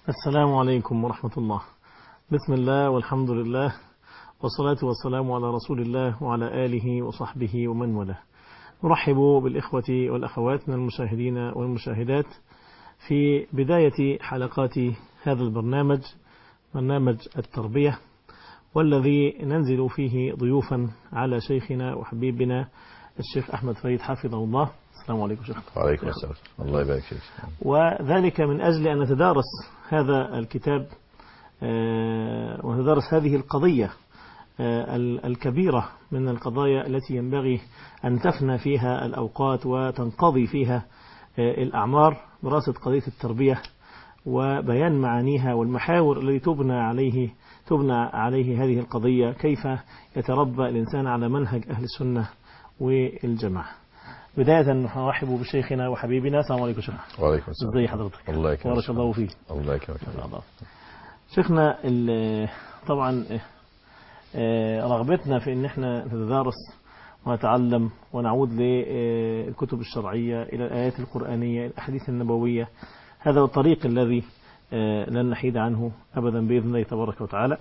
السلام عليكم ورحمة الله. بسم الله والحمد لله والصلاة والسلام على رسول الله وعلى آله وصحبه ومن والاه. نرحب بالإخوة والأخوات من المشاهدين والمشاهدات في بداية حلقات هذا البرنامج، برنامج التربية، والذي ننزل فيه ضيوفا على شيخنا وحبيبنا الشيخ أحمد فريد حفظه الله. السلام عليكم شيخ. وعليكم السلام. الله يبارك فيك. وذلك من أجل أن نتدارس هذا الكتاب ونتدارس هذه القضية الكبيرة من القضايا التي ينبغي أن تفنى فيها الأوقات وتنقضي فيها الأعمار، دراسة قضية التربية وبيان معانيها والمحاور التي تبنى عليه هذه القضية، كيف يتربى الإنسان على منهج أهل السنة والجماعة. بداية نرحب بشيخنا وحبيبنا. السلام عليكم شيخ. وعليكم السلام. ازي حضرتك؟ الله يكرمك. بارك الله فيك. الله يكرمك. شيخنا، طبعا رغبتنا في ان احنا نتدارس ونتعلم ونعود للكتب الشرعية، الى الآيات القرآنية، الأحاديث النبوية، هذا هو الطريق الذي لن نحيد عنه أبدا بإذن الله تبارك وتعالى.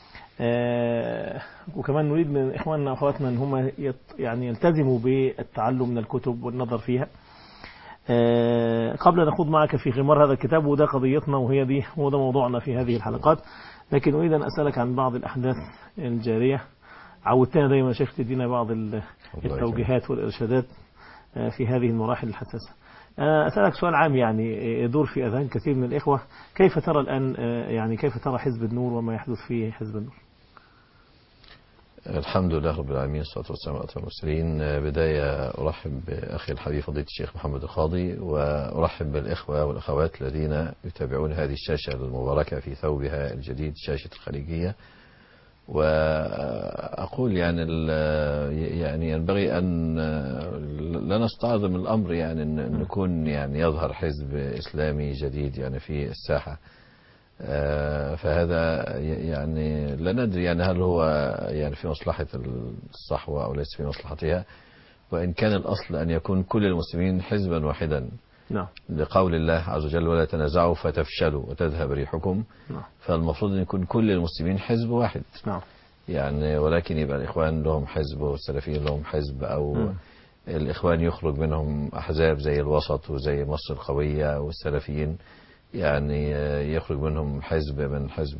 وكمان نريد من إخواننا وأخواتنا أن هم يعني يلتزموا بالتعلم من الكتب والنظر فيها. قبل أن نخوض معك في غمار هذا الكتاب، وده قضيتنا هو ده موضوعنا في هذه الحلقات، لكن أريد أن أسألك عن بعض الأحداث الجارية. عودتنا دايما يا شيخ تدينا بعض التوجيهات والإرشادات في هذه المراحل الحساسة. أسألك سؤال عام يعني يدور في أذهان كثير من الإخوة، كيف ترى الآن كيف ترى حزب النور وما يحدث في حزب النور؟ الحمد لله رب العالمين، والصلاة والسلام على المرسلين. بداية أرحب بأخي الحبيب فضيلة الشيخ محمد القاضي، وأرحب بالإخوة والأخوات الذين يتابعون هذه الشاشة المباركة في ثوبها الجديد، شاشة الخليجية. وأقول يعني ينبغي أن لا نستعظم الأمر، يعني أن نكون يظهر حزب إسلامي جديد في الساحة. فهذا لا ندري هل هو في مصلحة الصحوة أو ليس في مصلحتها، وإن كان الأصل أن يكون كل المسلمين حزبا واحدا. نعم. لقول الله عز وجل: ولا تنازعوا فتفشلوا وتذهب ريحكم. نعم. فالمفروض أن يكون كل المسلمين حزب واحد. نعم. ولكن يبقى الإخوان لهم حزب والسلفيين لهم حزب، أو الإخوان يخرج منهم أحزاب زي الوسط وزي مصر القوية، والسلفيين يخرج منهم حزب من حزب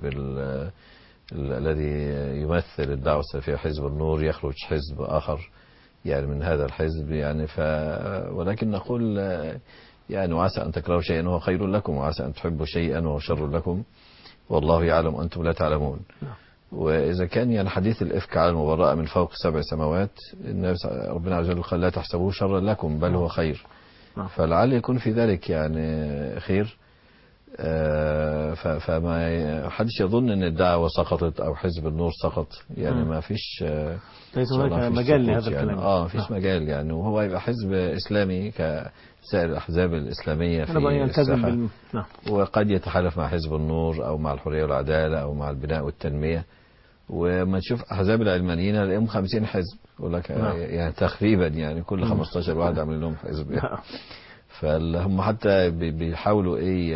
الذي يمثل الدعوة السلفية، حزب النور، يخرج حزب آخر من هذا الحزب. ولكن نقول وعسى أن تكرهوا شيئا وهو خير لكم، وعسى أن تحبوا شيئا وهو شر لكم، والله يعلم أنتم لا تعلمون. وإذا كان حديث الإفك على المبرأة من فوق 7 سماوات، ربنا عز وجل قال: لا تحسبوه شرا لكم بل هو خير. فلعل يكون في ذلك خير. فما حدش يظن ان الدعوة سقطت او حزب النور سقط، ما فيش، ليس هناك مجال لهذا الكلام. ما فيش مجال، وهو يبقى حزب اسلامي كسائر الاحزاب الاسلامية في الساحة. وقد يتحالف مع حزب النور او مع الحرية والعدالة او مع البناء والتنمية. وما تشوف احزاب العلمانيين الاقيهم 50 حزب، يقول لك تقريبا كل 15 واحد عامل لهم حزب. فهم حتى بيحاولوا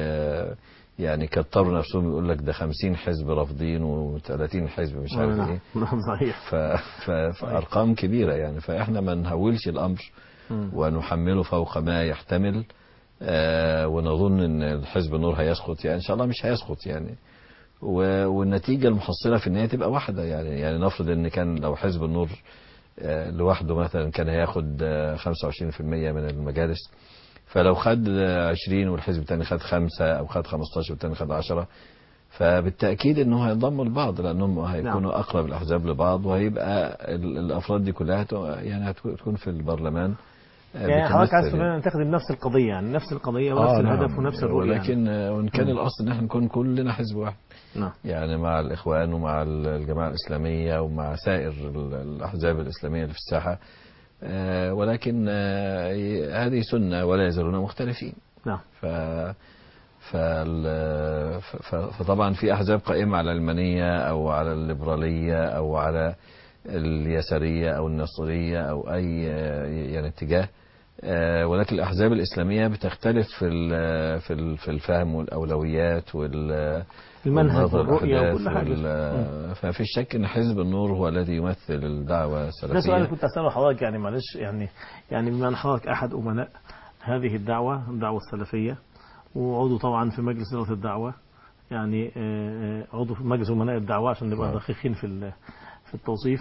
كتروا نفسهم، يقول لك ده 50 حزب رافضين و30 حزب مش عارف ايه. صحيح. فارقام كبيره. فاحنا ما نهولش الامر ونحمله فوق ما يحتمل، ونظن ان الحزب النور هيسقط. ان شاء الله مش هيسقط. والنتيجه المحصله في النهايه تبقى واحده. نفرض ان كان لو حزب النور لوحده مثلا كان هياخد 25% من المجالس، فلو خد 20 والحزب الثاني خد 5 أو خد 15 والثاني خد 10، فبالتأكيد أنه هينضموا لبعض، لأنهم هيكونوا أقرب الأحزاب لبعض، وهيبقى الأفراد دي كلها هتكون في البرلمان. حضرتك عايز تخدم نفس القضية، نفس القضية ونفس الهدف ونفس الرؤية. ولكن وإن كان الأصل أن احنا نكون كلنا حزب واحد. نعم. مع الإخوان ومع الجماعة الإسلامية ومع سائر الأحزاب الإسلامية اللي في الساحة. ولكن هذه سنة ولا يزالون مختلفين. نعم. فطبعا في أحزاب قائمة على العلمانية أو على الليبرالية أو على اليسارية أو النصرية أو أي اتجاه. ولكن الأحزاب الإسلامية بتختلف في الفهم والأولويات المنهج والنظر والرؤية الأحداث وكل حاجة. ففي شك أن حزب النور هو الذي يمثل الدعوة ده سؤال السلفية. كنت أسأله حضرتك، يعني معلش، يعني بما أن حضرتك أحد أمناء هذه الدعوة السلفية، وعضو طبعا في مجلس إدارة الدعوة، يعني عضو في مجلس أمناء الدعوة عشان نبقى دقيقين في التوصيف.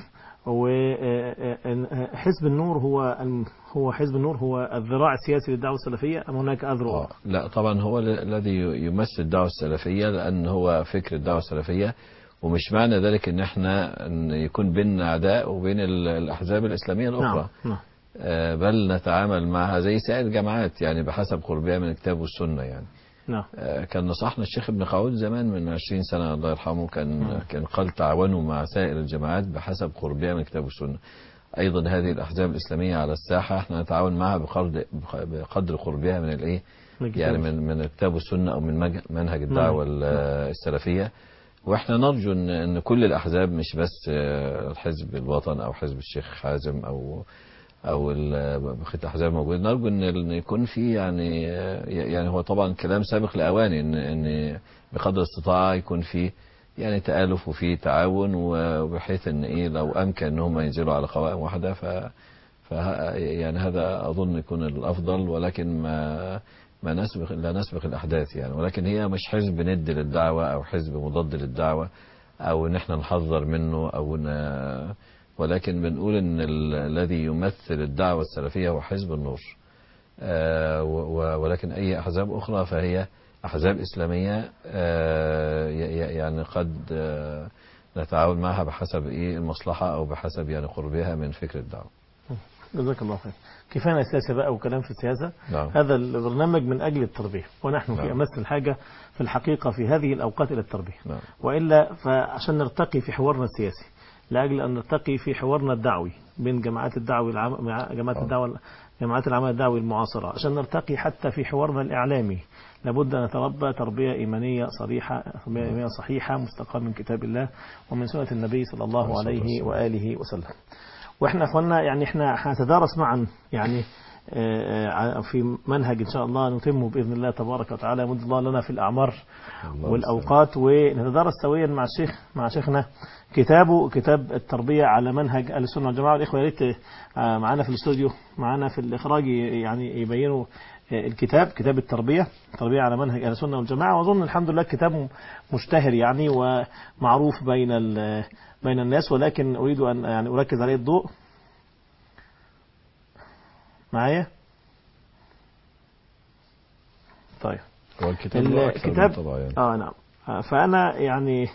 وحزب النور هو حزب النور هو الذراع السياسي للدعوة السلفية أم هناك أذرع أخرى؟ لا طبعا هو الذي يمثل الدعوة السلفية، لأن هو فكر الدعوة السلفية. ومش معنى ذلك ان احنا يكون بيننا عداء وبين الأحزاب الإسلامية الأخرى. نعم. بل نتعامل معها زي سائر الجماعات، يعني بحسب قربها من الكتاب والسنة يعني. نعم. كان نصحنا الشيخ ابن خعود زمان من 20 سنة الله يرحمه، كان قال تعاونوا مع سائر الجماعات بحسب قربها من الكتاب والسنة. أيضا هذه الأحزاب الإسلامية على الساحة احنا نتعاون معها بقدر قربها من الإيه، يعني من الكتاب والسنة أو من منهج الدعوة السلفية. واحنا نرجو ان كل الأحزاب، مش بس حزب الوطن أو حزب الشيخ حازم أو بقية الأحزاب موجودة، نرجو ان يكون في يعني هو طبعا كلام سابق لأواني ان بقدر الاستطاعة يكون في يعني تآلف وفي تعاون، وبحيث ان ايه لو امكن ان هم ينزلوا على قوائم واحدة يعني هذا اظن يكون الافضل. ولكن لا نسبق الاحداث يعني. ولكن هي مش حزب ند للدعوة او حزب مضاد للدعوة او ان احنا نحذر منه ولكن بنقول ان الذي يمثل الدعوة السلفية هو حزب النور. ولكن اي احزاب اخرى فهي أحزاب إسلامية يعني قد نتعاون معها بحسب المصلحة أو بحسب يعني قربها من فكر الدعوة. جزاك الله خير. كفاية سياسة بقى وكلام في السياسة. نعم. هذا البرنامج من أجل التربية، ونحن في أمس الحاجة في الحقيقة في هذه الأوقات إلى التربية. نعم. وإلا فعشان نرتقي في حوارنا السياسي، لأجل أن نرتقي في حوارنا الدعوي بين جماعات العمل الدعوي المعاصرة، عشان نرتقي حتى في حوارنا الإعلامي، لابد أن نتربى تربية إيمانية صحيحة مستقاة من كتاب الله ومن سنة النبي صلى الله عليه وآله وسلم. وإحنا أخوانا يعني إحنا هنتدارس معا يعني في منهج إن شاء الله نتمه بإذن الله تبارك وتعالى، يمد الله لنا في الأعمار والأوقات، ونتدارس سويا مع شيخنا كتاب التربية على منهج أهل السنة والجماعة. والإخوة يا ريت معانا في الاستوديو، معانا في الإخراج يعني يبينوا كتاب التربية على منهج أهل السنة والجماعة. وأظن الحمد لله كتاب مشتهر يعني ومعروف بين الناس، ولكن أريد أن يعني أركز عليه الضوء معايا. طيب هو الكتاب طبعا يعني. نعم. فأنا يعني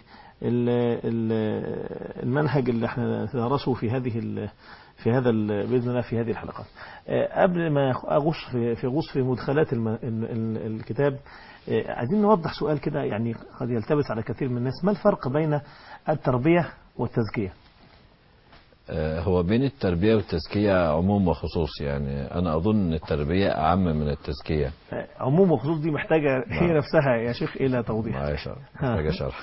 المنهج اللي احنا ندرسه في هذا بإذن الله في هذه الحلقات، قبل ما أغوص في مدخلات الكتاب، عايزين نوضح سؤال كده يعني قد يلتبس على كثير من الناس. ما الفرق بين التربية والتزكية؟ هو بين التربية والتزكية عموم وخصوص. يعني أنا أظن التربية أعم من التزكية. عموم وخصوص دي محتاجة هي نفسها يا شيخ إلى توضيح. محتاجة شرح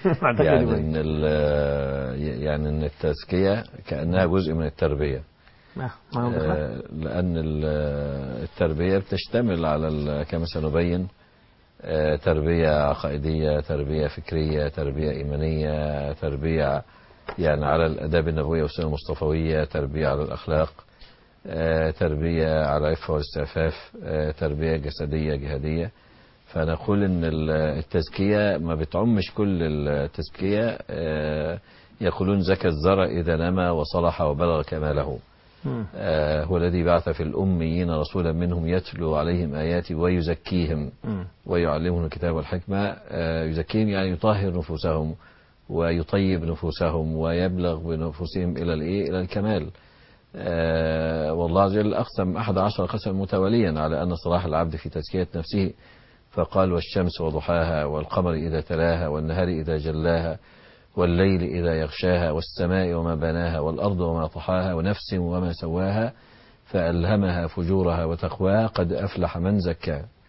يعني إن التزكية كأنها جزء من التربية. لأن التربية بتشتمل على كما سنبين تربية عقائدية، تربية فكرية، تربية إيمانية، تربية يعني على الآداب النبوية والسنة المصطفوية، تربية على الأخلاق، تربية على العفة والاستعفاف، تربية جسدية جهادية. فنقول إن التزكية ما بتعمش كل التزكية. يقولون زكى الزرع إذا نمى وصلح وبلغ كماله. هو الذي بعث في الأميين رسولا منهم يتلو عليهم آياته ويزكيهم ويعلمهم الكتاب والحكمة. يزكيهم يعني يطهر نفوسهم ويطيب نفوسهم ويبلغ بنفوسهم إلى الكمال. والله عز وجل أقسم 11 قسما متواليا على أن صلاح العبد في تزكية نفسه، فقال والشمس وضحاها والقمر إذا تلاها والنهار إذا جلاها والليل إذا يغشاها والسماء وما بناها والأرض وما طحاها ونفس وما سواها فألهمها فجورها وتقواها قد أفلح من زكاها.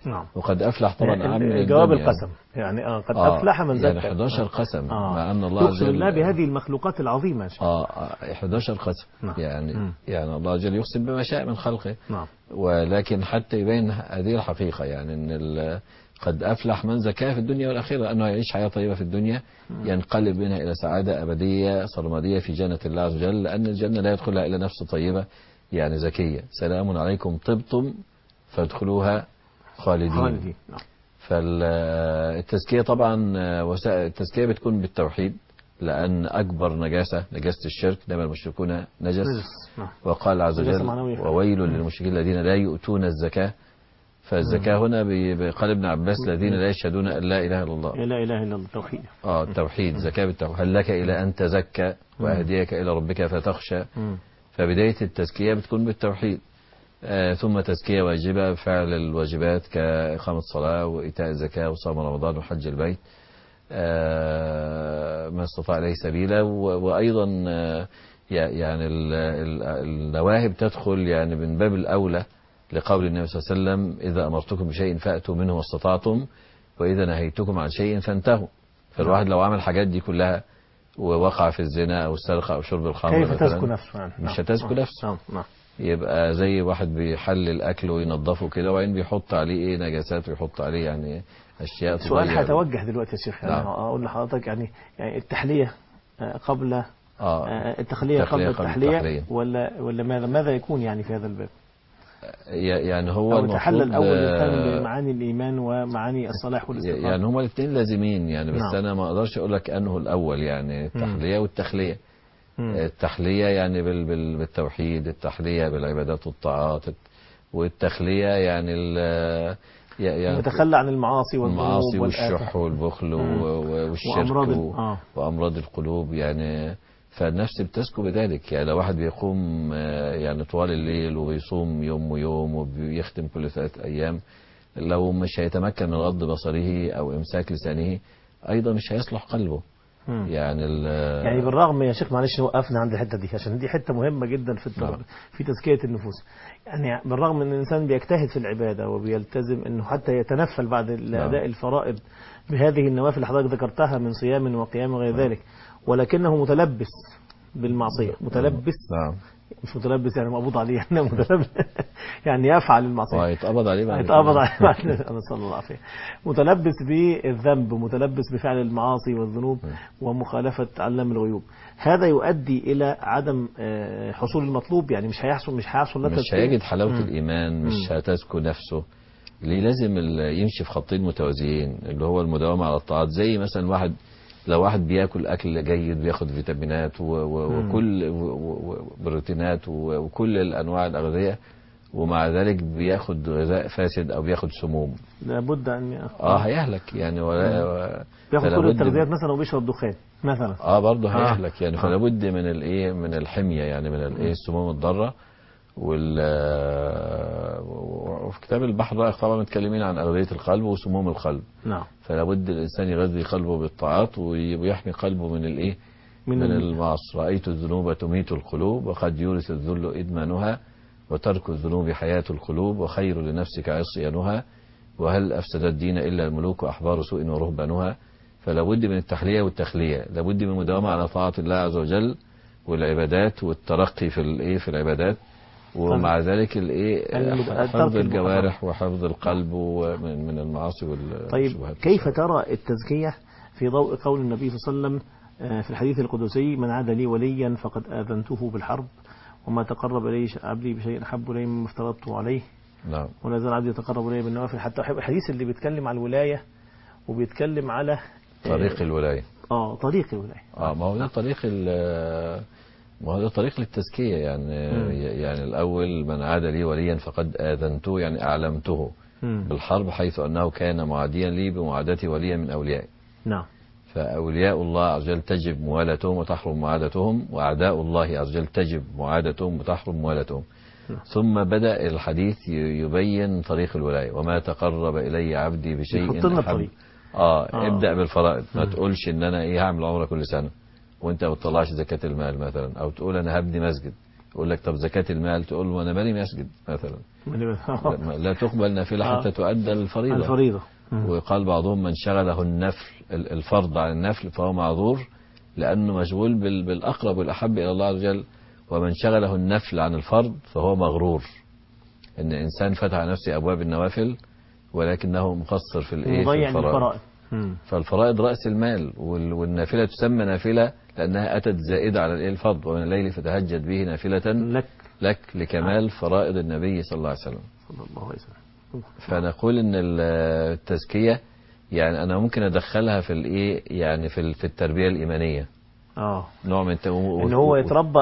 نعم. وقد أفلح طبعا أعم من جواب الدنيا. القسم يعني قد أفلح من زكى. يعني 11 قسم مع أن الله عز يقسم وجل الله بهذه المخلوقات العظيمة. 11 قسم. نعم. يعني الله عز وجل يقسم بما شاء من خلقه. نعم. ولكن حتى يبين هذه الحقيقة، يعني أن قد أفلح من زكاه في الدنيا والآخرة، أنه يعيش حياة طيبة في الدنيا ينقلب منها إلى سعادة أبدية سرمدية في جنة الله عز وجل، لأن الجنة لا يدخلها إلا نفس طيبة يعني زكية. سلام عليكم طبتم فادخلوها خالدين. فالتزكية طبعا التزكية بتكون بالتوحيد، لأن أكبر نجاسة الشرك، إنما المشركون نجس. وقال عز وجل وويل للمشركين الذين لا يؤتون الزكاة. فالزكاة هنا بقال ابن عباس الذين لا يشهدون أن لا إله إلا الله. لا إله إلا الله التوحيد. التوحيد. زكاة بالتوحيد. هل لك إلى أن تزكى وأهديك إلى ربك فتخشى. فبداية التزكية بتكون بالتوحيد. ثم تزكية واجبة بفعل الواجبات كإقامة الصلاة وإيتاء الزكاة وصوم رمضان وحج البيت ما استطاع إليه سبيلا. وأيضا يعني النواهب تدخل يعني من باب الأولى، لقول النبي صلى الله عليه وسلم إذا أمرتكم بشيء فأتوا منه ما استطعتم وإذا نهيتكم عن شيء فانتهوا. فالواحد لو عمل الحاجات دي كلها ووقع في الزنا أو السرقة أو شرب الخمر كيف تزكو نفسه يعني؟ مش هتزكو نفسه. يبقى زي واحد بيحلل أكله وينظفه كده وبعدين بيحط عليه نجاسات ويحط عليه يعني أشياء. سؤال هيتوجه دلوقتي يا شيخ، يعني أقول لحضرتك يعني التحلية قبل التخلية قبل التحلية ولا ماذا يكون يعني في هذا الباب؟ يعني هو المفروض يتحلل الأول يهتم بمعاني الإيمان ومعاني الصلاح والاستقامة. يعني هما الاثنين لازمين يعني، بس أنا ما أقدرش أقول لك أنه الأول يعني التحلية والتخلية. التحلية يعني بالتوحيد، التحلية بالعبادات والطاعات، والتخلية يعني يتخلى عن المعاصي والذنوب والشح والبخل والشرك وأمراض القلوب يعني. فالنفس بتزكو بذلك. يعني لو واحد بيقوم يعني طوال الليل وبيصوم يوم ويوم وبيختم كل 3 أيام، لو مش هيتمكن من غض بصره أو إمساك لسانه أيضا مش هيصلح قلبه. يعني بالرغم يا شيخ معلش وقفنا عند الحته دي عشان دي حته مهمه جدا في تزكيه النفوس. يعني بالرغم ان الانسان بيجتهد في العباده وبيلتزم انه حتى يتنفل بعد اداء الفرائض بهذه النوافل اللي حضرتك ذكرتها من صيام وقيام وغير ذلك، ولكنه متلبس بالمعصيه. متلبس مش متلبس يعني مقبوض عليه، يعني متلبس يعني يفعل المعصيه يتقبض عليه بعد نسأل الله العافيه. متلبس بالذنب، متلبس بفعل المعاصي والذنوب ومخالفه علام الغيوب. هذا يؤدي الى عدم حصول المطلوب، يعني مش هيحصل مش هيجد حلاوه الايمان، مش هتزكو نفسه. ليه لازم يمشي في خطين متوازيين، اللي هو المداومه على الطاعات. زي مثلا لو واحد بياكل اكل جيد بياخد فيتامينات وكل بروتينات وكل الانواع الاغذيه، ومع ذلك بياخد غذاء فاسد او بياخد سموم، لابد ان هيهلك يعني. بياخد كل التغذيات مثلا وبيشرب دخان مثلا برضه هيهلك يعني. فلا بد من من الحميه يعني، من السموم الضاره. وفي كتاب البحر الرائق طبعا متكلمين عن أغذية القلب وسموم القلب. فلا بد الإنسان يغذي قلبه بالطاعات ويحمي قلبه من من المعاصي. رأيت الذنوب تميت القلوب وقد يورث الذل إدمانها وترك الذنوب حياة القلوب وخير لنفسك عصيانها وهل أفسد الدين إلا الملوك وأحبار سوء ورهبانها. فلا بد من التحلية والتخلية. لا بد من المداومة على طاعة الله عز وجل والعبادات والترقي في العبادات، ومع ذلك حفظ الجوارح وحفظ القلب من المعاصي والشبهات. طيب كيف ترى التزكية في ضوء قول النبي صلى الله عليه وسلم في الحديث القدسي من عاد لي وليا فقد آذنته بالحرب وما تقرب إلي عبدي بشيء أحب إلي مما افترضته عليه. نعم. ولا زال عبدي يتقرب إلي بالنوافل حتى أحب. الحديث اللي بيتكلم على الولاية وبيتكلم على طريق الولاية. طريق الولاية. ما هو ده طريق للتزكية يعني الأول من عاد لي وليا فقد آذنته يعني أعلمته بالحرب، حيث أنه كان معاديا لي بمعاداة وليا من أوليائي. نعم. فأولياء الله عز وجل تجب موالاتهم وتحرم معاداتهم، وأعداء الله عز وجل تجب معاداتهم وتحرم موالاتهم. ثم بدأ الحديث يبين طريق الولاية. وما تقرب إلي عبدي بشيء أحب. ابدأ بالفرائض. ما تقولش إن أنا هعمل عمرة كل سنة وانت ما بتطلعش زكاة المال مثلا، او تقول انا هبني مسجد يقول لك طب زكاة المال، تقول له أنا مالي مسجد مثلا. لا تقبل نافلة حتى تؤدى الفريضة. وقال بعضهم من شغله الفرض عن النفل فهو معذور، لأنه مشغول بالأقرب والأحب إلى الله عز وجل. ومن شغله النفل عن الفرض فهو مغرور، إن إنسان فتح على نفسه أبواب النوافل ولكنه مقصر في الفرائض. فالفرائض رأس المال، والنافلة تسمى نافلة لأنها أتت زائدة على الفرض. ومن الليل فتهجد به نافلة لك لكمال فرائض النبي صلى الله عليه وسلم. فنقول إن التزكية يعني أنا ممكن أدخلها في يعني في التربية الإيمانية. نوع من إن هو يتربى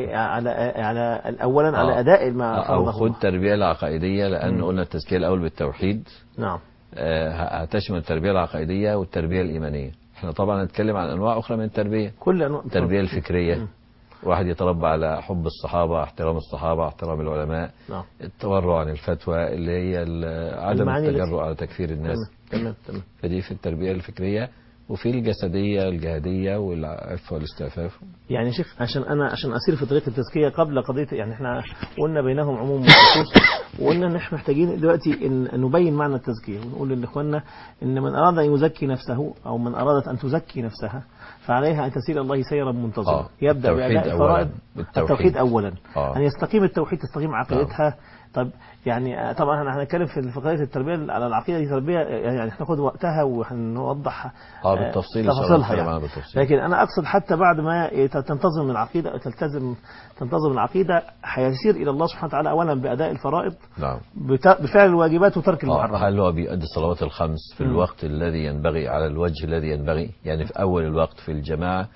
على أولا على أداء ما فرضه أو خد التربية العقائدية، لأن قلنا التزكية الأول بالتوحيد. نعم. هتشمل التربية العقائدية والتربية الإيمانية. احنا طبعا هنتكلم عن أنواع أخرى من التربية، كل أنواع التربية الفكرية. واحد يتربى على حب الصحابة، احترام الصحابة، احترام العلماء. نعم. التورع عن الفتوى اللي هي عدم التجرؤ على تكفير الناس. تمام. فدي في التربية الفكرية. وفي الجسدية الجهادية والعفة والاستعفاف. يعني شيخ عشان أسير في طريق التزكية قبل قضية، يعني احنا قلنا بينهم عموم وخصوص، وقلنا ان احنا محتاجين دلوقتي ان نبين معنى التزكية، ونقول لإخواننا ان من أراد أن يزكي نفسه أو من أرادت أن تزكي نفسها فعليها أن تسير الله سيرا منتظما. يبدأ بأداء الفرائض. التوحيد أولا. أن يستقيم التوحيد، تستقيم عقيدتها. طب يعني طبعا احنا هنتكلم في قضيه التربيه على العقيده دي تربيه، يعني هناخد وقتها وهنوضح بالتفصيل تفاصيلها يعني. لكن انا اقصد حتى بعد ما تنتظم العقيده، تنتظم العقيده، هيسير الى الله سبحانه وتعالى اولا باداء الفرائض. نعم. بفعل الواجبات وترك المحرمات. هل هو بيؤدي الصلوات الخمس في الوقت الذي ينبغي على الوجه الذي ينبغي، يعني في اول الوقت في الجماعه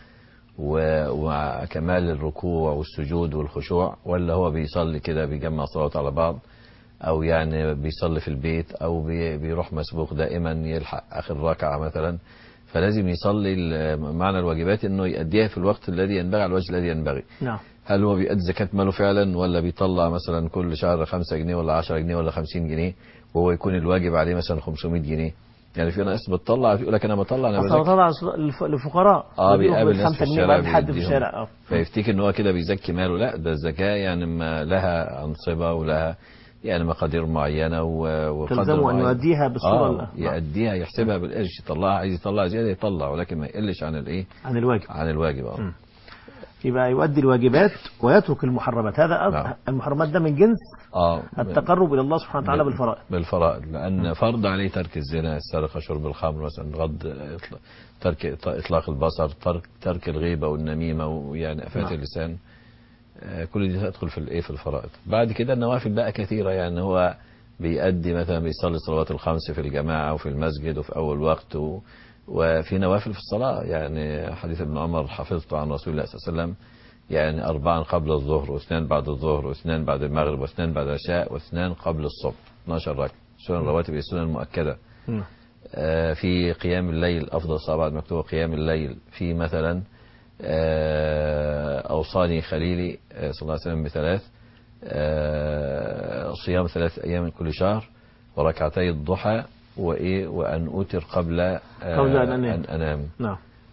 ومع كمال الركوع والسجود والخشوع، ولا هو بيصلي كده بيجمع صلوات على بعض، او يعني بيصلي في البيت، او بيروح مسبوق دائما يلحق اخر ركعة مثلا؟ فلازم يصلي معنى الواجبات انه يؤديها في الوقت الذي ينبغي على الوجه الذي ينبغي. نعم. هل هو بيؤدي زكاة ماله فعلا، ولا بيطلع مثلا كل شهر 5 جنيه ولا 10 جنيه ولا 50 جنيه وهو يكون الواجب عليه مثلا 500 جنيه؟ يعني في ناس بتطلع يقول لك انا بطلع، انا بطلع للفقراء. بيقابل ناس في الشارع حد في الشارع فيفتكر ان هو كده بيزكي ماله. لا، ده الزكاة يعني ما لها أنصبة ولها يعني مقادير معينة وقدر تلزمه أن يؤديها بالصورة يؤديها، يحسبها بالقرش، يطلعها، عايز يطلع زيادة يطلع، ولكن ما يقلش عن عن الواجب. يبقى يؤدي الواجبات ويترك المحرمات. هذا المحرمات ده من جنس التقرب إلى الله سبحانه وتعالى بالفرائض. لأن فرض عليه ترك الزنا، السرقة، شرب الخمر مثلا، غض، ترك إطلاق البصر، ترك الغيبة والنميمة ويعني آفات اللسان. كل دي تدخل في الفرائض. بعد كده النوافل بقى كثيرة، يعني هو بيأدي مثلا بيصلي الصلوات الخمس في الجماعة وفي المسجد وفي أول وقت، وفي نوافل في الصلاة. يعني حديث ابن عمر حفظته عن رسول الله صلى الله عليه وسلم، يعني 4 قبل الظهر، و2 بعد الظهر، و2 بعد المغرب، و2 بعد العشاء، و2 قبل الصبح، 12 ركعة. سنن الرواتب هي السنن المؤكدة. في قيام الليل أفضل صلاة بعد مكتوبة قيام الليل، في مثلا أوصاني خليلي صلى الله عليه وسلم ب3 صيام 3 أيام من كل شهر، وركعتي الضحى، وأن أوتر قبل أن أنام. نعم.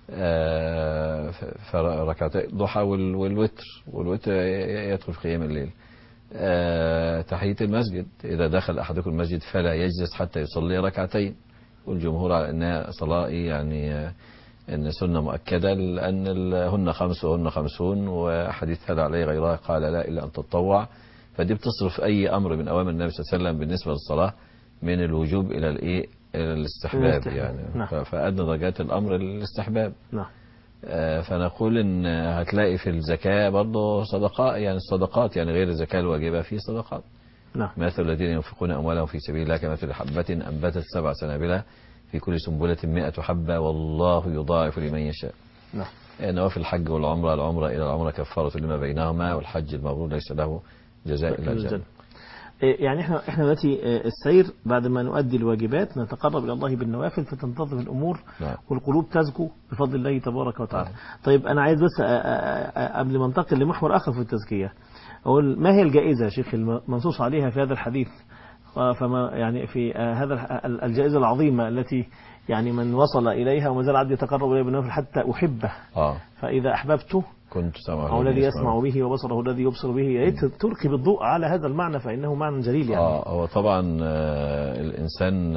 فركعتي الضحى والوتر يدخل في قيام الليل. تحية المسجد، إذا دخل أحدكم المسجد فلا يجلس حتى يصلي ركعتين، والجمهور على أنها صلاة يعني إن سنة مؤكدة، لأن هن 5 وهن 50، وحديث هذا عليه غيرها قال لا إلا أن تتطوع. فدي بتصرف أي أمر من أوامر النبي صلى الله عليه وسلم بالنسبة للصلاة من الوجوب إلى الاستحباب يعني. نعم. فأدنى درجات الأمر الاستحباب. نعم. فنقول إن هتلاقي في الزكاة برضه صدقات، يعني الصدقات يعني غير الزكاة الواجبة في صدقات. نعم. مثل الذين ينفقون أموالهم في سبيل الله كمثل حبة أنبتت 7 سنابل في كل سنبلة 100 حبة والله يضاعف لمن يشاء. نعم. نوافل الحج والعمرة، العمرة إلى العمرة كفارة لما بينهما، والحج المبرور ليس له جزاء إلا الجنة. يعني احنا دلوقتي السير بعد ما نؤدي الواجبات نتقرب إلى الله بالنوافل، فتنتظم الأمور. نعم. والقلوب تزكو بفضل الله تبارك وتعالى. طيب أنا عايز بس قبل ما ننتقل لمحور آخر في التزكية أقول ما هي الجائزة يا شيخ المنصوص عليها في هذا الحديث، فما يعني في هذا الجائزة العظيمة التي يعني من وصل إليها وما زال عبد يتقرب إليه بالنوافل حتى أحبه. فإذا أحببته كنت سمعه أو الذي يسمع به وبصره الذي يبصر به. يا ريت تلقي بالضوء على هذا المعنى فإنه معنى جليل يعني. هو طبعا الإنسان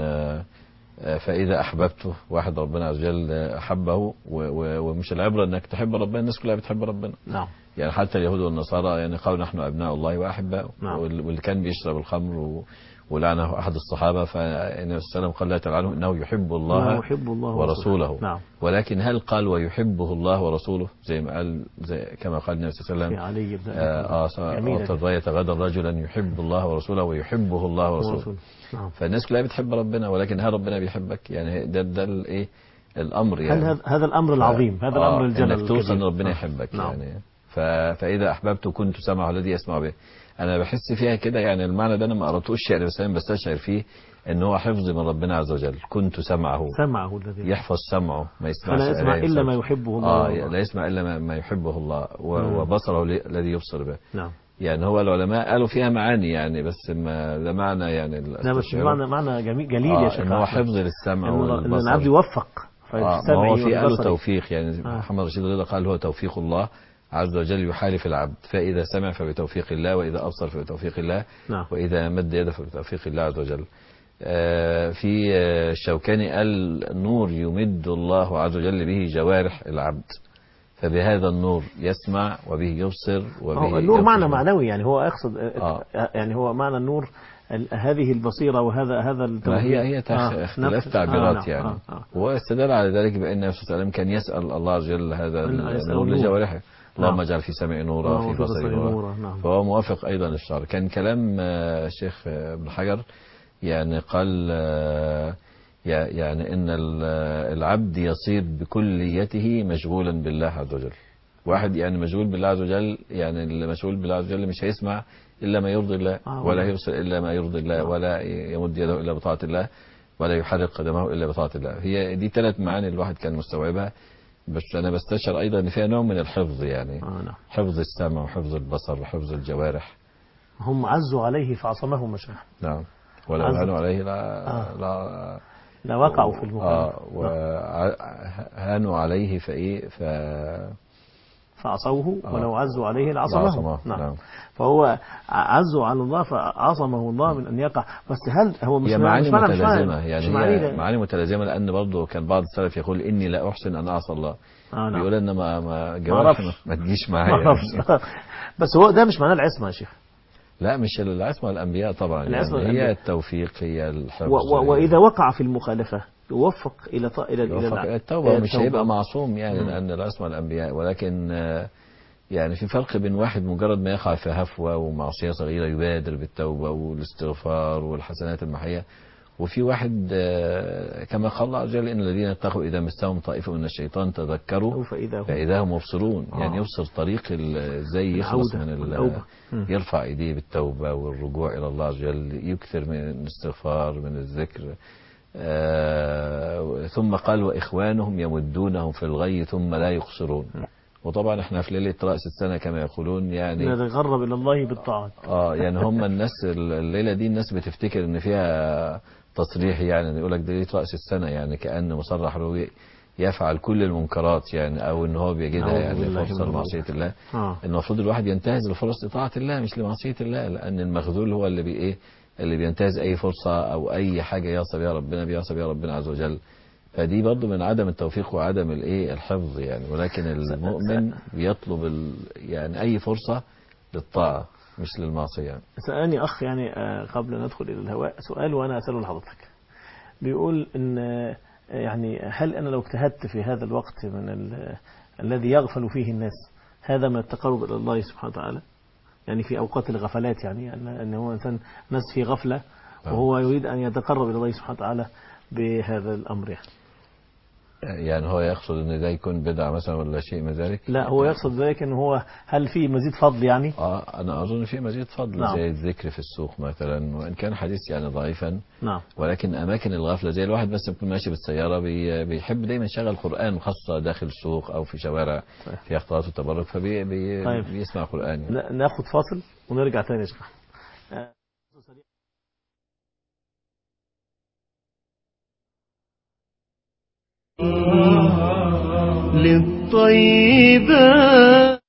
فإذا أحببته، واحد ربنا عز وجل أحبه، ومش العبرة أنك تحب ربنا، الناس كلها بتحب ربنا. نعم. يعني حتى اليهود والنصارى يعني قالوا نحن أبناء الله وأحباؤه. نعم. واللي كان بيشرب الخمر ولعنه أحد الصحابة، فالنبي صلى الله عليه وسلم قال لا تلعنه إنه يحب الله ورسوله. نعم. ولكن هل قال ويحبه الله ورسوله زي ما قال كما قال النبي صلى الله عليه وسلم في علي بن أبي الراية غدا رجلا يحب الله ورسوله ويحبه الله ورسوله. نعم. فالناس كلها بتحب ربنا، ولكن هل ربنا بيحبك؟ يعني ده الايه الامر يعني. هذا الامر العظيم، هذا الامر الجلل انك توصل ان ربنا يحبك. نعم. يعني فاذا احببته كنت سمعه الذي يسمع به. انا بحس فيها كده يعني، المعنى ده انا ما قرأتوش يعني، بس انا بستشعر فيه ان هو حفظ من ربنا عز وجل. كنت سمعه الذي يحفظ سمعه، ما يسمعش فلا يسمع الا ما يحبه الله. لا يسمع الا ما يحبه الله، وبصره الذي يبصر به. نعم. يعني هو العلماء قالوا فيها معاني يعني، بس ما ده معنى يعني. لا بس معنى جليل يا شيخ. ان هو حفظ للسمع والبصر، ان العبد يوفق ما هو في قالوا توفيق يعني. محمد رشيد رضا قال هو توفيق الله عز وجل يحالف العبد، فإذا سمع فبتوفيق الله، وإذا أبصر فبتوفيق الله. نعم. وإذا مد يده فبتوفيق الله عز وجل. في الشوكاني قال النور يمد الله عز وجل به جوارح العبد، فبهذا النور يسمع وبه يبصر وبه النور معنى معنوي يعني. هو يقصد يعني هو معنى النور هذه البصيرة وهذا ما هي اختلاف تعبيرات يعني. واستدل على ذلك بأن النبي صلى الله عليه وسلم كان يسأل الله عز وجل هذا النور لجوارحه. اللهم اجعل في سمعي نورا في بصري نورا. فهو موافق أيضا للشرع. كان كلام الشيخ ابن حجر يعني قال يعني إن العبد يصير بكليته مشغولا بالله عز وجل. واحد يعني مشغول بالله عز وجل، يعني اللي مشغول بالله عز وجل مش هيسمع إلا ما يرضي الله، ولا يبصر إلا ما يرضي الله، ولا يمد يده إلا بطاعة الله، ولا يحرك قدمه إلا بطاعة الله. هي دي 3 معاني الواحد كان مستوعبها. بس أنا بستشعر أيضا إن فيها نوع من الحفظ يعني. حفظ السمع وحفظ البصر وحفظ الجوارح. هم عزوا عليه فعصمهم مشاح. نعم. ولو هانوا عليه لا وقعوا في المخالفة. وهانوا عليه فعصوه. ولو عزوا عليه لعصمه. نعم. فهو عزوا على الله فعصمه الله من أن يقع. بس هل هو مش معاني متلازمة يعني؟ هي معاني متلازمة، لأن برضه كان بعض السلف يقول إني لا أحسن أن أعصى الله. بيقول إن ما تجيش معايا. بس هو ده مش معناه العصمة يا شيخ. لا مش العصمة الأنبياء طبعا يعني. هي التوفيق، هي الحفظ. وإذا وقع في المخالفة يوفق إلى التوبة. مش هيبقى معصوم يعني، لأن العصمة الأنبياء. ولكن يعني في فرق بين واحد مجرد ما يقع في هفوة ومعصية صغيرة يبادر بالتوبة والاستغفار والحسنات المحية، وفي واحد كما قال الله عز وجل إن الذين اتقوا إذا مسهم طائفة من الشيطان تذكروا فإذا هم مبصرون. يعني يبصر طريق ازاي يخلص من يرفع ايديه بالتوبة والرجوع إلى الله عز وجل، يكثر من الاستغفار من الذكر. ثم قال وإخوانهم يمدونهم في الغي ثم لا يقصرون. وطبعا احنا في ليلة رأس السنة كما يقولون يعني نتقرب إلى الله بالطاعات. يعني هم الناس الليلة دي الناس بتفتكر ان فيها تصريح، يعني يقول لك ده ليلة رأس السنة، يعني كأن مصرح له يفعل كل المنكرات يعني، او ان هو بيجدها يعني فرصة لمعصية الله. المفروض الواحد ينتهز لفرص طاعة الله مش لمعصية الله، لأن المخذول هو اللي اللي بينتهز أي فرصة أو أي حاجة يعصى بها ربنا عز وجل. فدي برضه من عدم التوفيق وعدم الحفظ يعني. ولكن المؤمن بيطلب يعني أي فرصة للطاعة مش للمعصية يعني. سألني أخ يعني قبل أن ندخل إلى الهواء سؤال وأنا أسأله لحضرتك. بيقول إن يعني هل أنا لو اجتهدت في هذا الوقت من الذي يغفل فيه الناس، هذا من التقرب إلى الله سبحانه وتعالى؟ يعني في أوقات الغفلات يعني أن هو إنسان ناس في غفلة وهو يريد أن يتقرب إلى الله سبحانه وتعالى بهذا الأمر يعني هو يقصد ان ده يكون بدعة مثلا ولا شيء من ذلك؟ لا هو يقصد ذلك ان هو هل في مزيد فضل يعني؟ انا اظن في مزيد فضل. نعم. زي الذكر في السوق مثلا، وان كان حديث يعني ضعيفا. نعم. ولكن اماكن الغفلة زي الواحد بس يكون ماشي بالسيارة بيحب دايما يشغل قرآن، خاصة داخل السوق او في شوارع في اختلاط والتبرك، بيسمع قرآن يعني. ناخد فاصل ونرجع تاني يا شيخ. للطيبات.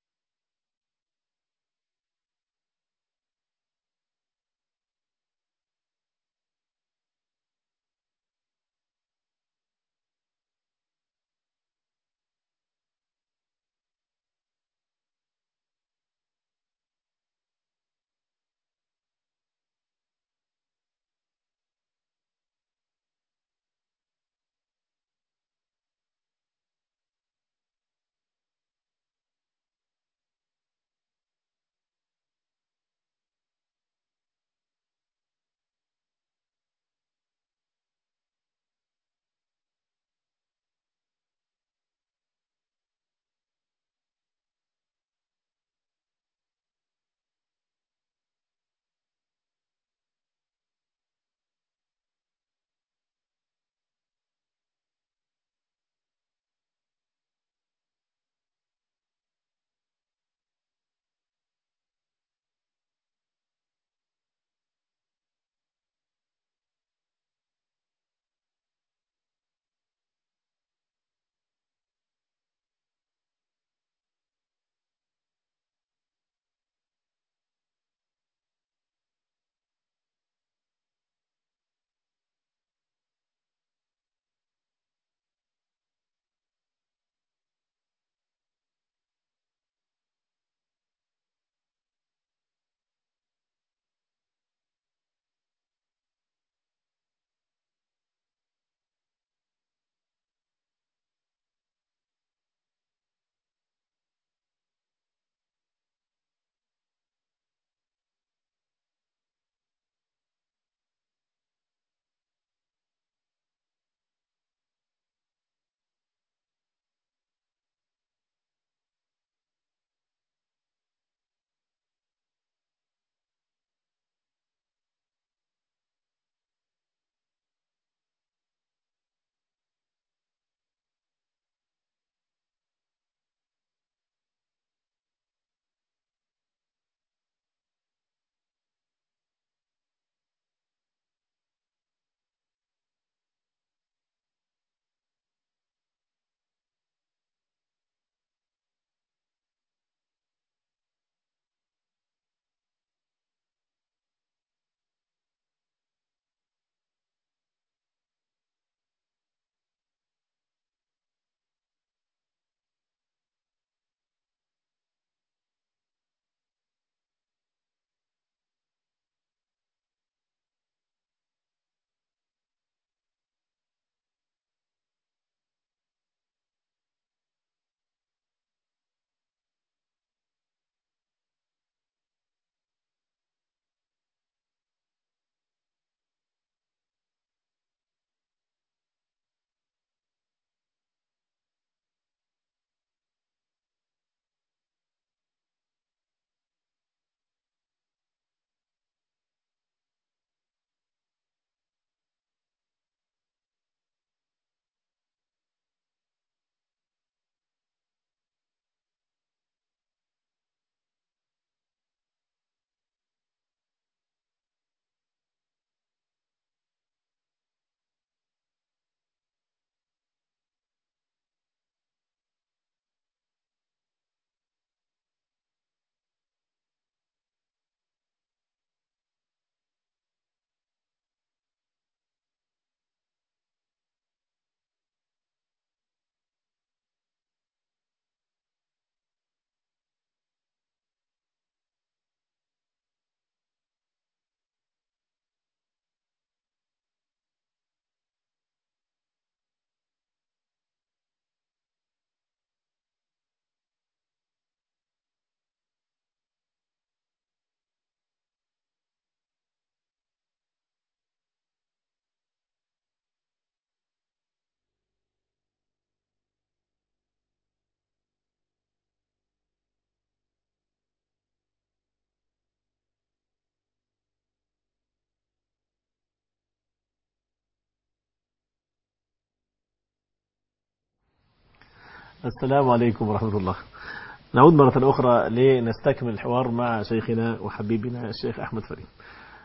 السلام عليكم ورحمة الله. نعود مرة أخرى لنستكمل الحوار مع شيخنا وحبيبنا الشيخ أحمد فريد.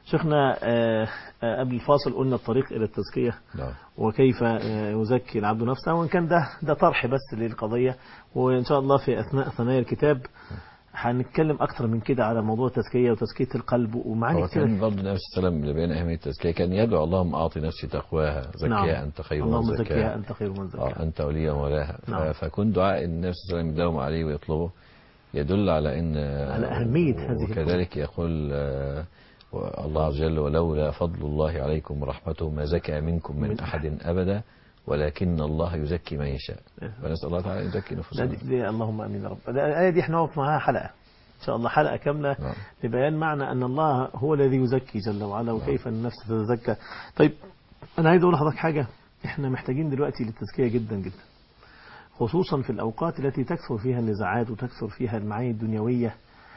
شيخنا قبل الفاصل قلنا الطريق إلى التزكية نعم. وكيف يزكي العبد نفسه، وإن كان ده طرح بس للقضية، وإن شاء الله في أثناء ثنايا الكتاب هنتكلم أكثر من كده على موضوع التزكية وتزكية القلب ومعاني هو كتير. كان برضه النبي صلى الله عليه وسلم اللي بين أهمية التزكية كان يدعو اللهم أعطي نفسي تقواها زكيها نعم. أنت خير من اللهم زكيها زكاها أنت خير من زكاها. أنت ولي مولاها. نعم. فكن دعاء النبي صلى الله عليه وسلم يداوم عليه ويطلبه يدل على أن على أهمية هذه وكذلك يقول الله عز وجل ولولا فضل الله عليكم ورحمته ما زكى منكم من أحد أبدا ولكن الله يزكي من يشاء. فنسأل الله تعالى يزكي نفوسنا. اللهم امين يا رب. الآية دي احنا نقف معاها حلقة ان شاء الله، حلقة كاملة نعم. لبيان معنى ان الله هو الذي يزكي جل وعلا وكيف النفس تتزكى. طيب انا عايز اقول لحضرتك حاجة، احنا محتاجين دلوقتي للتزكية جدا جدا، خصوصا في الأوقات التي تكثر فيها النزاعات وتكثر فيها المعاني الدنيوية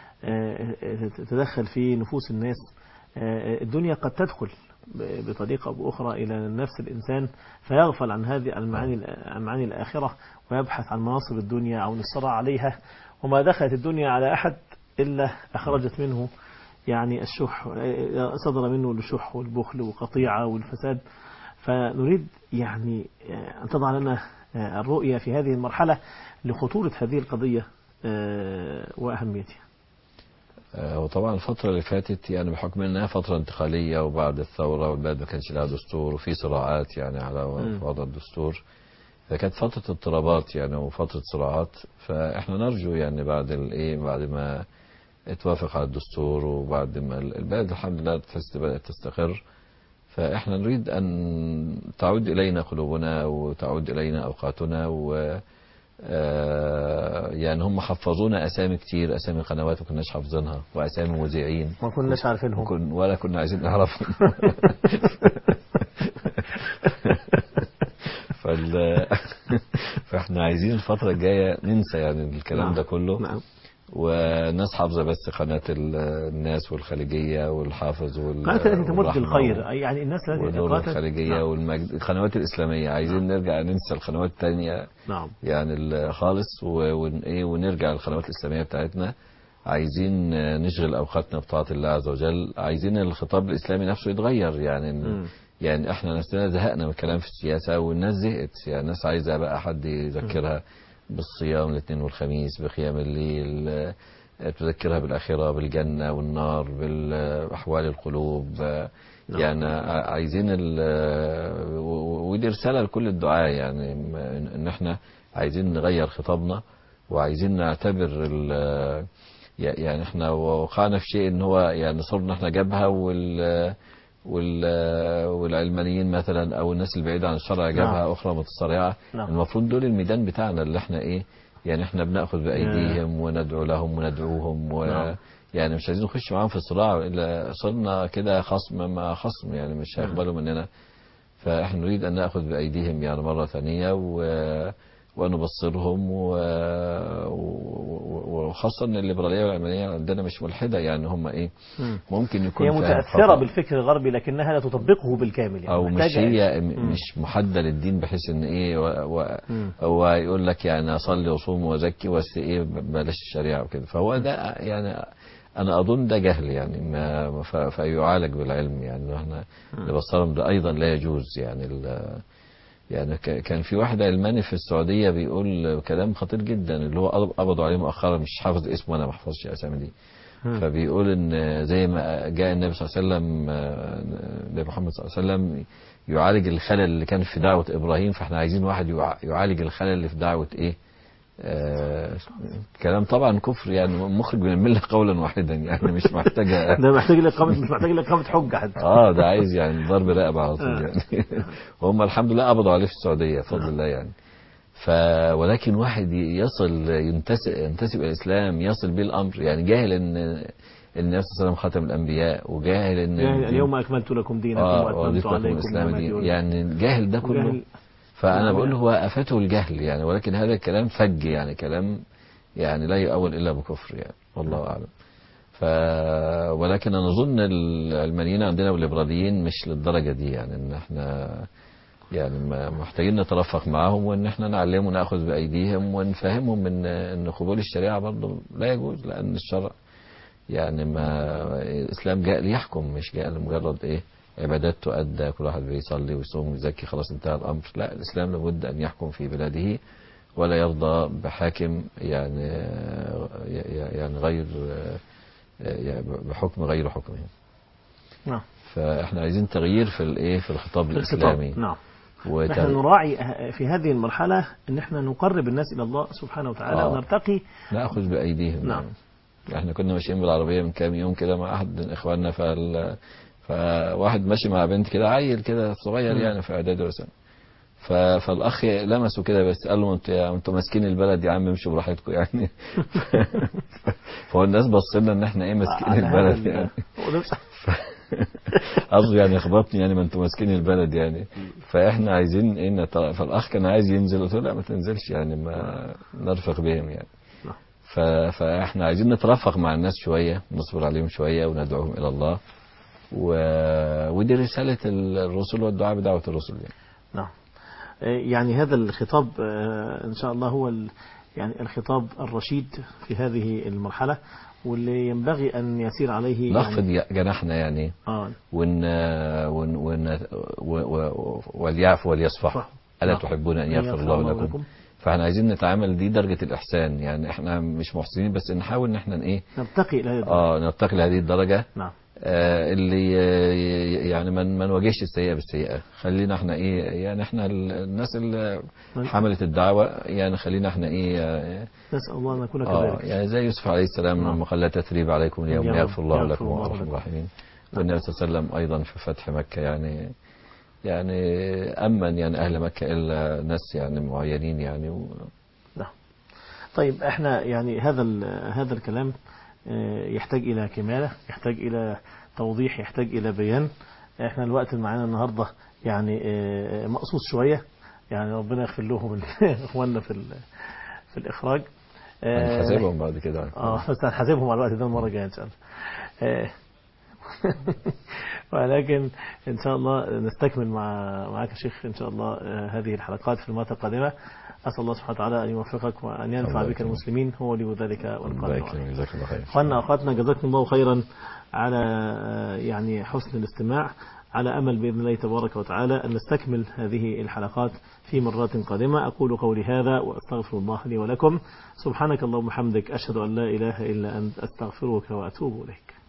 تتدخل في نفوس الناس. الدنيا قد تدخل بطريقة أو بأخرى إلى نفس الإنسان فيغفل عن هذه المعاني الآخرة ويبحث عن مناصب الدنيا أو الصراع عليها، وما دخلت الدنيا على أحد إلا أخرجت منه يعني الشح، صدر منه الشح والبخل والقطيعة والفساد. فنريد يعني أن تضع لنا الرؤية في هذه المرحلة لخطورة هذه القضية وأهميتها. وطبعا الفترة اللي فاتت يعني بحكم انها فترة انتقالية وبعد الثورة والبلد ما كانش لها دستور وفي صراعات يعني على وضع الدستور، فكانت فترة اضطرابات يعني وفترة صراعات. فاحنا نرجو يعني بعد بعد ما اتوافق على الدستور وبعد ما البلد الحمد لله بدأت تستقر، فاحنا نريد ان تعود الينا قلوبنا وتعود الينا اوقاتنا يعني هم حفظونا اسامي كتير، اسامي قنوات ما كناش حافظينها واسامي مذيعين ما كناش عارفينهم ولا كنا عايزين نعرفهم. فاحنا عايزين الفترة الجاية ننسى يعني الكلام ده كله. نعم. والناس حافظة بس قناة الناس والخليجية والحافظ قناة التي تمد الخير يعني الناس والنور الخليجية نعم. والمجد القنوات الإسلامية عايزين نعم. نرجع ننسى القنوات التانية نعم. يعني خالص ونرجع للقنوات الإسلامية بتاعتنا. عايزين نشغل أوقاتنا بطاعة الله عز وجل. عايزين الخطاب الإسلامي نفسه يتغير يعني احنا نفسنا زهقنا من الكلام في السياسة والناس زهقت، يعني الناس عايزة بقى حد يذكرها بالصيام الاثنين والخميس بقيام الليل، تذكرها بالآخرة بالجنة والنار بأحوال القلوب. يعني عايزين ودي رسالة لكل الدعاء يعني ان احنا عايزين نغير خطابنا وعايزين نعتبر يعني احنا وقعنا في شيء ان هو يعني صرنا احنا جبهة والعلمانيين مثلا او الناس البعيدة عن الشرع جبهة اخرى متصارعة. المفروض دول الميدان بتاعنا اللي احنا يعني احنا بناخذ بايديهم وندعو لهم وندعوهم يعني مش عايزين نخش معاهم في صراع الا صرنا كده خصم مع خصم يعني مش هيقبلوا مننا. فاحنا نريد ان ناخذ بايديهم يعني مرة ثانية ونبصرهم وخاصة ان الليبرالية والعلمانية عندنا مش ملحدة يعني هم ممكن يكون هي متأثرة بالفكر الغربي لكنها لا تطبقه بالكامل يعني او مش هي مش محدة للدين بحيث ان هو يقول لك يعني اصلي وصوم وزكي بس بلاش الشريعة وكده. فهو ده يعني انا اظن ده جهل يعني فيعالج بالعلم يعني احنا نبصرهم ده ايضا لا يجوز يعني كان في واحد علماني في السعودية بيقول كلام خطير جدا اللي هو قبضوا عليه مؤخرا مش حافظ اسمه انا ما احفظش اسامي دي. فبيقول ان زي ما جاء النبي صلى الله عليه وسلم النبي محمد صلى الله عليه وسلم يعالج الخلل اللي كان في دعوة ابراهيم، فاحنا عايزين واحد يعالج الخلل اللي في دعوة كلام طبعا كفر يعني مخرج من المله قولا واحدا يعني مش محتاجه ده محتاج لإقامة حجة حتى. ده عايز يعني ضرب رقبه على طول يعني. وهم الحمد لله قبضوا عليه في السعوديه بفضل الله يعني. ولكن واحد يصل ينتسب الى الاسلام يصل به الامر يعني جاهل ان النبي صلى الله عليه وسلم خاتم الانبياء وجاهل ان اليوم اكملت لكم دينكم واتممت عليكم الاسلام دين يعني جاهل ده كله. فأنا بقول هو أفاته الجهل يعني ولكن هذا الكلام فج يعني كلام يعني لا يؤول إلا بكفر يعني والله أعلم. ولكن أنا أظن العلمانيين عندنا والليبراليين مش للدرجة دي يعني إن إحنا يعني محتاجين نترفق معهم وإن إحنا نعلمهم ونأخذ بأيديهم ونفهمهم إن قبول الشريعة برضه لا يجوز لأن الشرع يعني ما الإسلام جاء ليحكم، مش جاء لمجرد إيه عبادات تؤدى، كل واحد بيصلي ويصوم ويزكي خلاص انتهى الأمر. لا، الإسلام لابد أن يحكم في بلاده، ولا يرضى بحاكم يعني غير يعني بحكم غير حكمه. نعم. فاحنا عايزين تغيير في الايه في الخطاب في الإسلامي. الخطاب. نعم. نحن نراعي في هذه المرحلة ان احنا نقرب الناس الى الله سبحانه وتعالى ونرتقي. نأخذ بأيديهم. نعم. احنا كنا ماشيين بالعربية من كام يوم كده مع احد من اخواننا، فواحد ماشي مع بنت كده، عيل كده صغير يعني في اعدادي وسنة، فالاخ لمسه كده بس قال له انتوا ماسكين البلد يا عم، امشوا براحتكم يعني. فهو الناس بصينا ان احنا ايه ماسكين البلد يعني. قصده يعني خبطني يعني، ما انتوا ماسكين البلد يعني. فاحنا عايزين ايه فالاخ كان عايز ينزل، قلت له لا ما تنزلش يعني، ما نرفق بهم يعني. فاحنا عايزين نترفق مع الناس شوية، نصبر عليهم شوية وندعوهم الى الله، ودي رسالة الرسل والدعاء بدعوة الرسل يعني. نعم. يعني هذا الخطاب إن شاء الله هو يعني الخطاب الرشيد في هذه المرحلة، واللي ينبغي أن يسير عليه نخفض يعني جناحنا يعني. وليعفوا وليصفحوا، ألا تحبون أن يغفر الله لكم. فاحنا عايزين نتعامل، دي درجة الإحسان يعني. احنا مش محسنين بس نحاول ان احنا ايه نرتقي إلى هذه الدرجة. نرتقي لهذه الدرجة. نعم. اللي يعني ما نواجهش السيئة بالسيئة، خلينا احنا ايه يعني، احنا الناس اللي حملت الدعوة يعني، خلينا احنا ايه نسأل الله أن نكون كذلك. يعني زي يوسف عليه السلام لما قال لا تثريب عليكم اليوم يغفر الله لكم وأرحم الراحمين. والنبي صلى الله عليه وسلم أيضا في فتح مكة يعني أمن يعني أهل مكة إلا ناس يعني معينين يعني نعم. طيب احنا يعني هذا الكلام يحتاج إلى كمالة، يحتاج إلى توضيح، يحتاج إلى بيان. احنا الوقت اللي معانا النهاردة يعني مقصوص شوية، يعني ربنا يغفر لهم اخواننا في الإخراج. هنحاسبهم بعد كده. بس هنحاسبهم على الوقت ده المرة الجاية إن شاء الله. ولكن إن شاء الله نستكمل معك يا شيخ إن شاء الله هذه الحلقات في المرة القادمة. أسأل الله سبحانه وتعالى أن يوفقك وأن ينفع بك المسلمين، هو ولي ذلك والقادر عليه. جزاك الله خير. أخواننا أخواتنا جزاكم الله خيرا على يعني حسن الاستماع، على أمل بإذن الله تبارك وتعالى أن نستكمل هذه الحلقات في مرات قادمة. أقول قولي هذا وأستغفر الله لي ولكم. سبحانك اللهم وبحمدك، أشهد أن لا إله إلا أنت، أستغفرك وأتوب إليك.